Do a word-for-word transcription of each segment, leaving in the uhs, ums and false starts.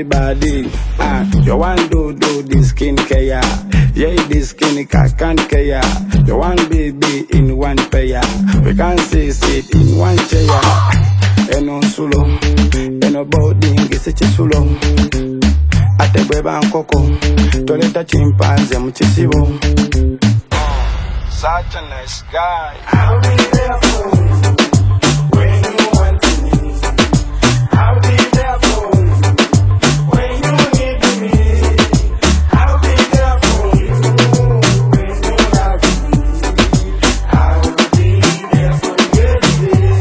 the body. Ah, you want to do the skin care. Yeah, the skin can care. You want baby in one pair. We can see sit in one chair. Eno sulo, eno body ngisiche sulo. Ate bweba nkoko, toleta chimpanze mchisibo. Such a nice guy. I'll be there for you when you want me. I'll be there for you when you need me. I'll be there for you when you love me. I'll be there for you today.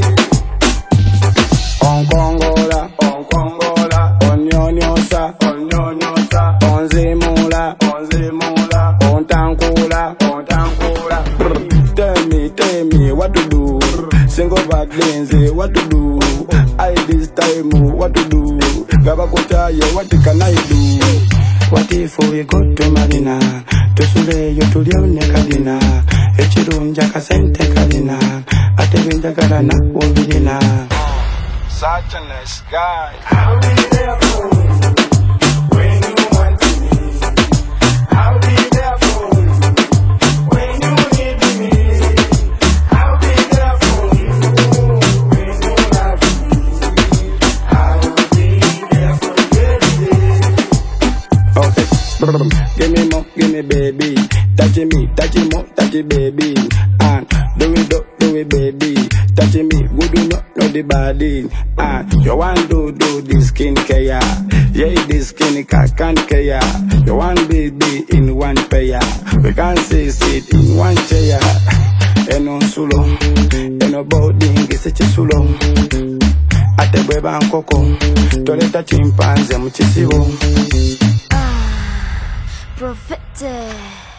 On Congola, on Congola, on Nyonyosa, on Nyonyosa, on Zemula, on Zemula, on Tankula, on Tankula. Tell me, tell me what to do. Single back lense, what to do? I this time, what to do? Gabakota, what can I do? What if we go to Marina? To Sule, you to Leone Cadina. Echirun Jacasente Cadina. Atevin Jacarana, Wobina. Such a nice guy. I'll be there for you when you want me. I'll be there for you when you need me. I'll be there for you when you love me. I'll be there for you today. Okay, give me more, give me baby. Touch me, touch me more, touch me baby. And do it, do, do it baby. Touch me, good do not know the body. Ah, you want to do the skin care. Yeah, the skin can care. You want baby in one pair. We can see sit in one chair. Eno sulo, eno body ngisiche sulo. Ate bweba nkoko, toleta chimpanze mchisibo. Ah, Prophet.